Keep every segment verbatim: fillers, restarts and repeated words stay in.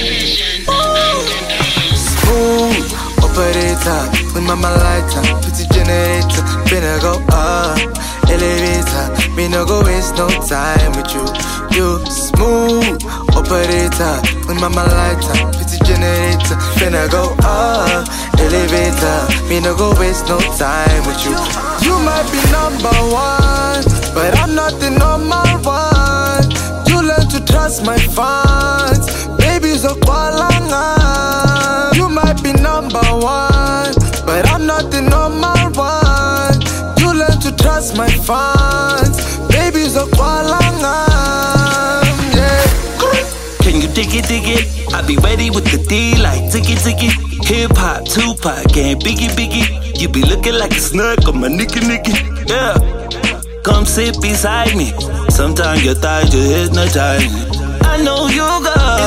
Smooth operator with my lighter, pretty generator, finna go up. Elevator, me no go waste no time with you. You smooth operator with my lighter, pretty generator, finna go up. Elevator, me no go waste no time with you. You might be number one, but I'm not the number one. You learn to trust my fans, baby so kwalanga. You might be number one, but I'm not the number one. You learn to trust my fans, baby so kwalanga. Yeah. Can you dig it, dig it? I be ready with the D like ticky ticky. Hip hop, Tupac, and Biggie Biggie. You be looking like a snug on my nicky nicky. Yeah. Come sit beside me. Sometimes your thighs just hypnotize me. I know you got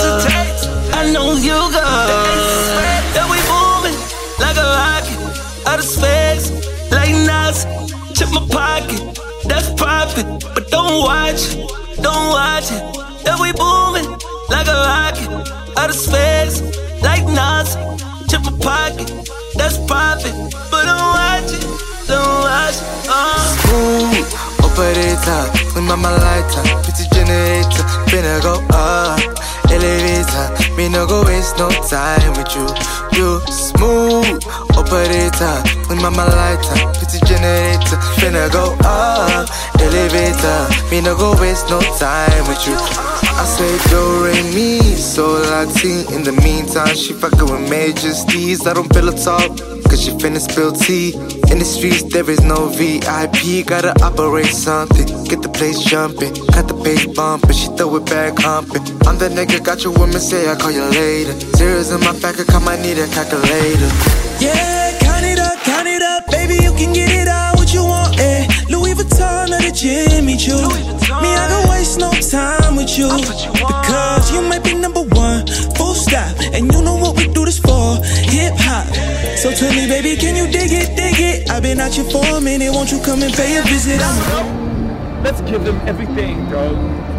I know you got yeah, we moving like a rocket. Out of space, like NASA. Check my pocket, that's profit. But don't watch it, don't watch it. Yeah, we moving like a rocket. Out of space, like NASA. Check my pocket, that's profit. But don't watch it, don't watch it. Uh. Smooth operator with my lighter, pretty generator, finna go up. Elevator, me no go waste no time with you. You smooth operator with my lighter, pretty generator, finna go up. Elevator, me no go waste no time with you. I say do re mi, so Latin. In the meantime, she fucking with major steez. I don't feel a talk, cause she finna spill tea. In the streets, there is no V I P. Gotta operate something, get the place jumping. Cut the pace bumping, she throw it back humping. I'm the nigga, got your woman, say I call you later. Zeros in my bank account, I need a calculator. Yeah, count it up, count it up, baby, you can get it all what you want, eh. Louis Vuitton or the Jimmy Choo. Me, I don't waste no time with you, because you might be number one, full stop. And you know what we do this for, hip hop. So tell me, baby, can you dig it, dig it? I've been out here for a minute, won't you come and pay a visit? I'm Let's give them everything, dog.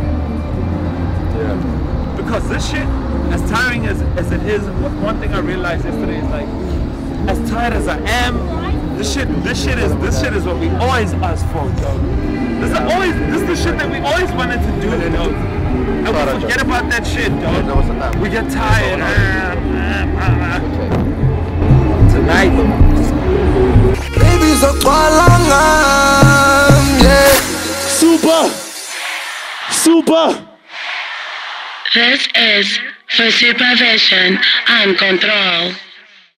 Yeah. Because this shit, as tiring as, as it is, one thing I realized yesterday is like, as tired as I am, this shit, this shit is, this shit is what we always ask for, dog. This is always, this is the shit that we always wanted to do, dog. And we forget about that shit, dog. We get tired. Tonight, baby so kwalanga, yeah. Super, super. This is for Supervision and Control.